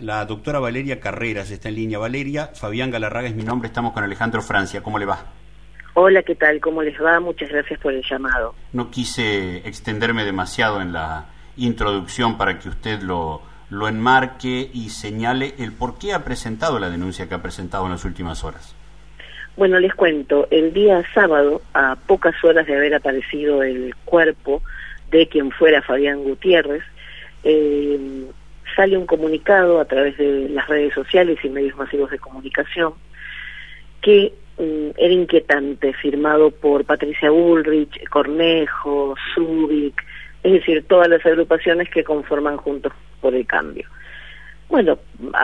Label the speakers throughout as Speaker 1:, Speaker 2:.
Speaker 1: La doctora Valeria Carreras está en línea. Valeria, Fabián Galarraga es mi nombre, estamos con Alejandro Francia. ¿Cómo le va?
Speaker 2: Hola, ¿qué tal? ¿Cómo les va? Muchas gracias por el llamado.
Speaker 1: No quise extenderme demasiado en la introducción para que usted lo enmarque y señale el por qué ha presentado la denuncia que ha presentado en las últimas horas.
Speaker 2: Bueno, les cuento, el día sábado, a pocas horas de haber aparecido el cuerpo de quien fuera Fabián Gutiérrez, sale un comunicado a través de las redes sociales y medios masivos de comunicación que era inquietante, firmado por Patricia Bullrich, Cornejo, Zubik, es decir, todas las agrupaciones que conforman Juntos por el Cambio. Bueno,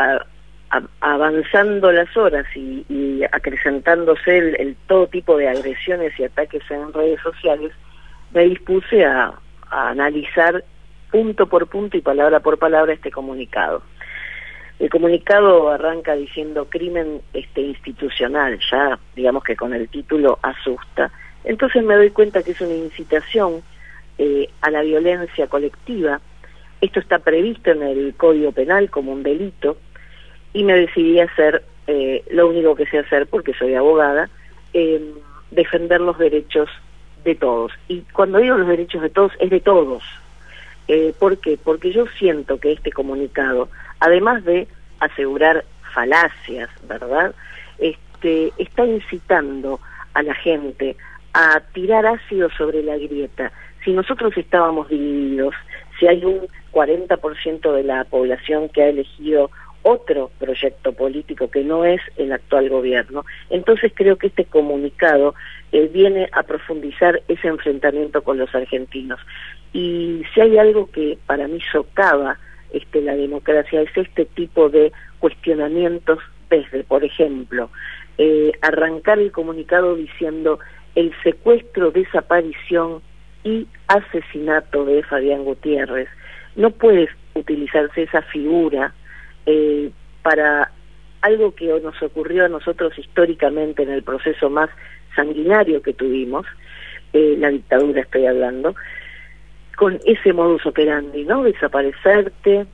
Speaker 2: avanzando las horas y acrecentándose el todo tipo de agresiones y ataques en redes sociales, me dispuse a analizar punto por punto y palabra por palabra este comunicado. El comunicado arranca diciendo crimen institucional, ya digamos que con el título asusta. Entonces me doy cuenta que es una incitación a la violencia colectiva. Esto está previsto en el Código Penal como un delito y me decidí a hacer lo único que sé hacer porque soy abogada, defender los derechos de todos. Y cuando digo los derechos de todos, es de todos. ¿Por qué? Porque yo siento que este comunicado, además de asegurar falacias, ¿verdad?, está incitando a la gente a tirar ácido sobre la grieta. Si nosotros estábamos divididos, si hay un 40% de la población que ha elegido otro proyecto político que no es el actual gobierno, entonces creo que este comunicado viene a profundizar ese enfrentamiento con los argentinos. Y si hay algo que para mí socava la democracia es este tipo de cuestionamientos desde, por ejemplo, arrancar el comunicado diciendo el secuestro, desaparición y asesinato de Fabián Gutiérrez. No puede utilizarse esa figura para algo que nos ocurrió a nosotros históricamente en el proceso más sanguinario que tuvimos, la dictadura estoy hablando, con ese modus operandi, ¿no? Desaparecerte,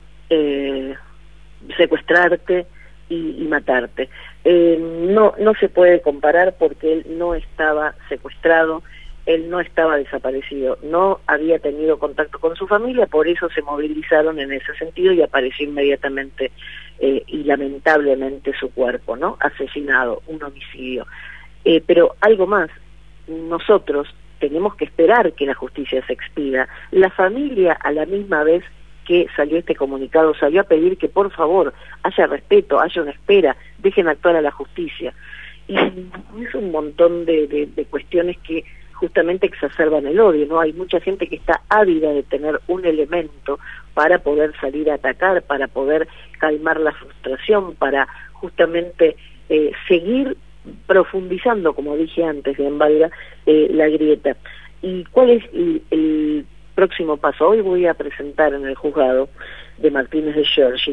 Speaker 2: secuestrarte y matarte. No se puede comparar porque él no estaba secuestrado, él no estaba desaparecido, no había tenido contacto con su familia, por eso se movilizaron en ese sentido y apareció inmediatamente y lamentablemente su cuerpo, ¿no? Asesinado, un homicidio. Pero algo más, nosotros tenemos que esperar que la justicia se expida. La familia, a la misma vez que salió este comunicado, salió a pedir que por favor haya respeto, haya una espera, dejen actuar a la justicia. Y es un montón de cuestiones que justamente exacerban el odio, ¿no? Hay mucha gente que está ávida de tener un elemento para poder salir a atacar, para poder calmar la frustración, para justamente seguir profundizando, como dije antes, en Valga, la grieta. ¿Y cuál es el próximo paso? Hoy voy a presentar en el juzgado de Martínez de Giorgi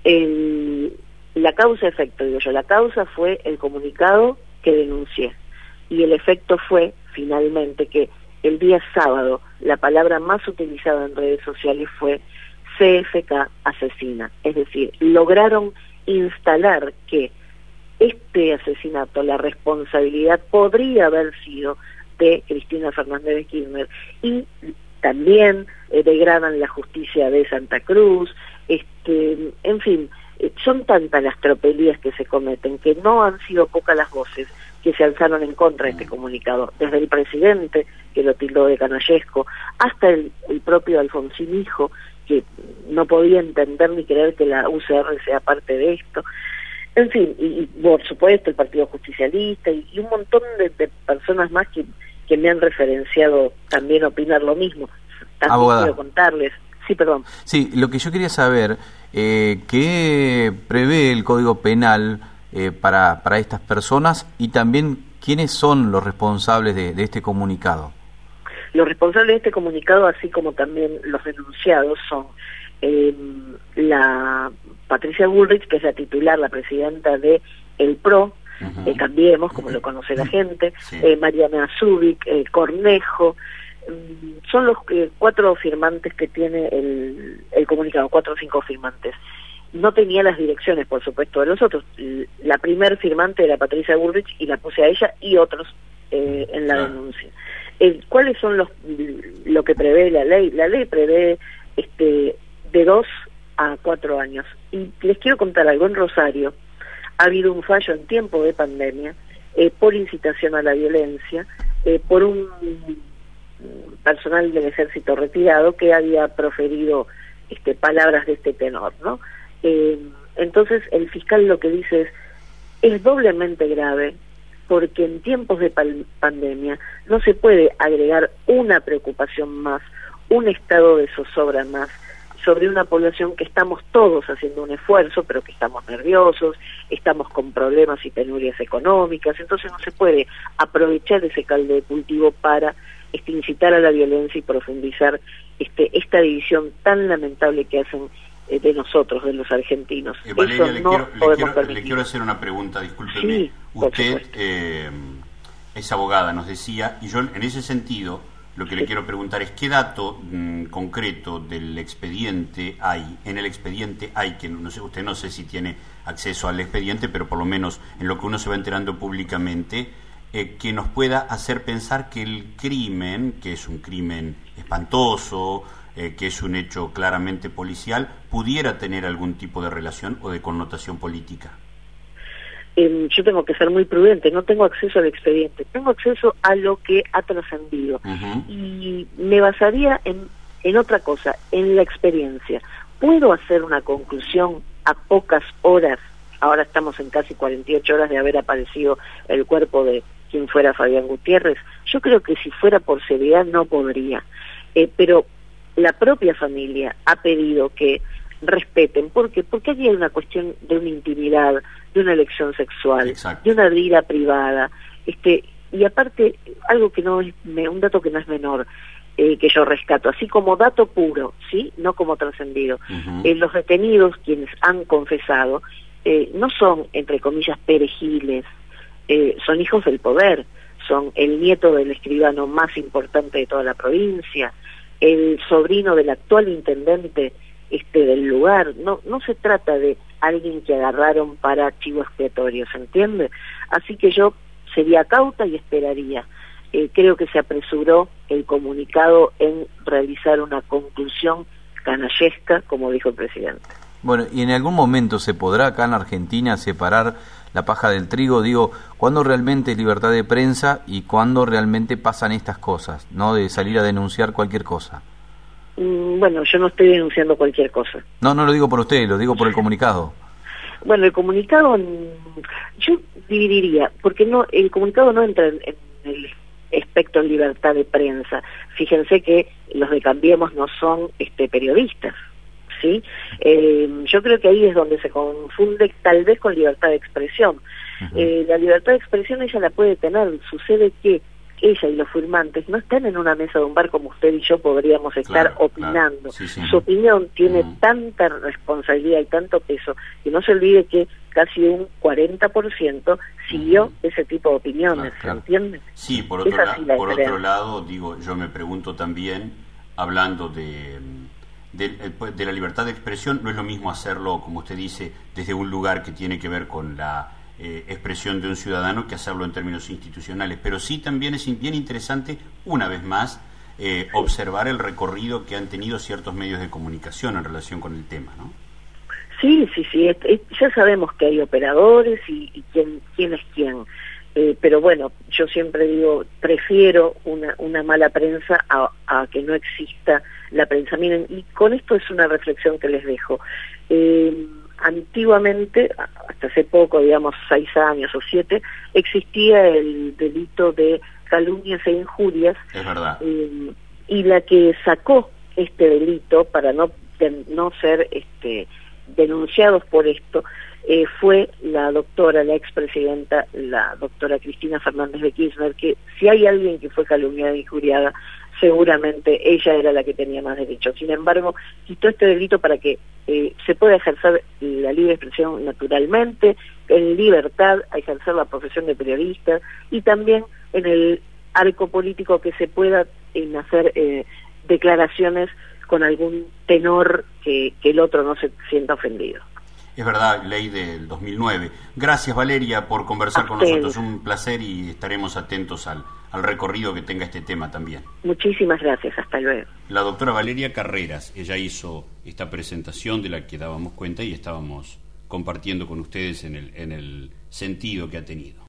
Speaker 2: la causa-efecto, digo yo. La causa fue el comunicado que denuncié y el efecto fue finalmente que el día sábado la palabra más utilizada en redes sociales fue CFK asesina, es decir, lograron instalar que este asesinato, la responsabilidad podría haber sido de Cristina Fernández de Kirchner y también degradan la justicia de Santa Cruz, en fin, son tantas las tropelías que se cometen que no han sido pocas las voces que se alzaron en contra de este comunicado, desde el presidente, que lo tildó de canallesco, hasta el propio Alfonsín Hijo, que no podía entender ni creer que la UCR sea parte de esto. En fin, y por supuesto el Partido Justicialista y un montón de personas más que me han referenciado también opinar lo mismo. También
Speaker 3: Abogada,
Speaker 2: quiero contarles. Sí, perdón.
Speaker 3: Sí, lo que yo quería saber, ¿qué prevé el Código Penal para estas personas y también quiénes son los responsables de este comunicado?
Speaker 2: Los responsables de este comunicado, así como también los denunciados, son la Patricia Bullrich, que es la titular, la presidenta de el PRO, Cambiemos, como lo conoce la gente,
Speaker 1: Sí.
Speaker 2: Mariana Zubik, Cornejo, son los 4 firmantes que tiene el comunicado, 4 o 5 firmantes. no tenía las direcciones, por supuesto, de los otros. La primer firmante era Patricia Bullrich y la puse a ella y otros en la denuncia. ¿Cuáles son lo que prevé la ley? La ley prevé de 2 a 4 años. Y les quiero contar algo. En Rosario ha habido un fallo en tiempo de pandemia por incitación a la violencia, por un personal del ejército retirado que había proferido palabras de este tenor, ¿no? Entonces el fiscal lo que dice es doblemente grave, porque en tiempos de pandemia no se puede agregar una preocupación más, un estado de zozobra más sobre una población que estamos todos haciendo un esfuerzo, pero que estamos nerviosos, estamos con problemas y penurias económicas. Entonces no se puede aprovechar ese caldo de cultivo para incitar a la violencia y profundizar esta división tan lamentable que hacen de nosotros, de los argentinos.
Speaker 1: Valeria,
Speaker 2: Eso
Speaker 1: le quiero hacer una pregunta, discúlpeme.
Speaker 2: Sí,
Speaker 1: usted es abogada, nos decía, y yo en ese sentido lo que le quiero preguntar es qué dato concreto del expediente hay, que no sé, usted no sé si tiene acceso al expediente, pero por lo menos en lo que uno se va enterando públicamente, que nos pueda hacer pensar que el crimen, que es un crimen espantoso, que es un hecho claramente policial, pudiera tener algún tipo de relación o de connotación política.
Speaker 2: Yo tengo que ser muy prudente, no tengo acceso al expediente, tengo acceso a lo que ha trascendido. Y me basaría en otra cosa, en la experiencia. ¿Puedo hacer una conclusión a pocas horas? Ahora estamos en casi 48 horas de haber aparecido el cuerpo de quien fuera Fabián Gutiérrez. Yo creo que si fuera por seriedad no podría, pero la propia familia ha pedido que respeten. ¿Por qué? Porque aquí hay una cuestión de una intimidad, de una elección sexual,
Speaker 1: exacto,
Speaker 2: de una vida privada, y aparte algo que no es un dato que no es menor, que yo rescato, así como dato puro, sí, no como trascendido. Los detenidos, quienes han confesado, no son, entre comillas, perejiles, son hijos del poder, son el nieto del escribano más importante de toda la provincia, el sobrino del actual intendente del lugar. No se trata de alguien que agarraron para chivo expiatorio, ¿se entiende? Así que yo sería cauta y esperaría. Creo que se apresuró el comunicado en realizar una conclusión canallesca, como dijo el presidente.
Speaker 3: Bueno, ¿y en algún momento se podrá acá en Argentina separar la paja del trigo? Digo, ¿cuándo realmente es libertad de prensa y cuándo realmente pasan estas cosas, no de salir a denunciar cualquier cosa?
Speaker 2: Bueno, yo no estoy denunciando cualquier cosa.
Speaker 3: No lo digo por usted, lo digo por el comunicado.
Speaker 2: Bueno, el comunicado yo dividiría, porque el comunicado no entra en el espectro de libertad de prensa. Fíjense que los de Cambiemos no son periodistas, ¿sí? Yo creo que ahí es donde se confunde tal vez con libertad de expresión. La libertad de expresión ella la puede tener, sucede que ella y los firmantes no están en una mesa de un bar como usted y yo podríamos estar opinando.
Speaker 1: Claro. Sí.
Speaker 2: Su opinión tiene tanta responsabilidad y tanto peso que no se olvide que casi un 40% siguió ese tipo de opiniones, ¿se entiende?
Speaker 1: Sí, por otro lado, digo, yo me pregunto también, hablando de la libertad de expresión, no es lo mismo hacerlo, como usted dice, desde un lugar que tiene que ver con la expresión de un ciudadano que hacerlo en términos institucionales, pero sí también es bien interesante, una vez más, observar el recorrido que han tenido ciertos medios de comunicación en relación con el tema, ¿no? Sí,
Speaker 2: ya sabemos que hay operadores y quién es quién, pero bueno, yo siempre digo, prefiero una mala prensa a que no exista la prensa. Miren, y con esto es una reflexión que les dejo. Antiguamente, hasta hace poco, digamos 6 años o 7, existía el delito de calumnias e injurias.
Speaker 1: Es verdad.
Speaker 2: Y la que sacó este delito para no ser denunciados por esto fue la expresidenta, la doctora Cristina Fernández de Kirchner, que si hay alguien que fue calumniada e injuriada, seguramente ella era la que tenía más derechos. Sin embargo, quitó este delito para que se pueda ejercer la libre expresión naturalmente, en libertad a ejercer la profesión de periodista y también en el arco político que se pueda hacer declaraciones con algún tenor que el otro no se sienta ofendido.
Speaker 1: Es verdad, ley del 2009. Gracias, Valeria, por conversar con nosotros. Un placer y estaremos atentos al recorrido que tenga este tema también.
Speaker 2: Muchísimas gracias, hasta luego.
Speaker 1: La doctora Valeria Carreras, ella hizo esta presentación de la que dábamos cuenta y estábamos compartiendo con ustedes en el sentido que ha tenido.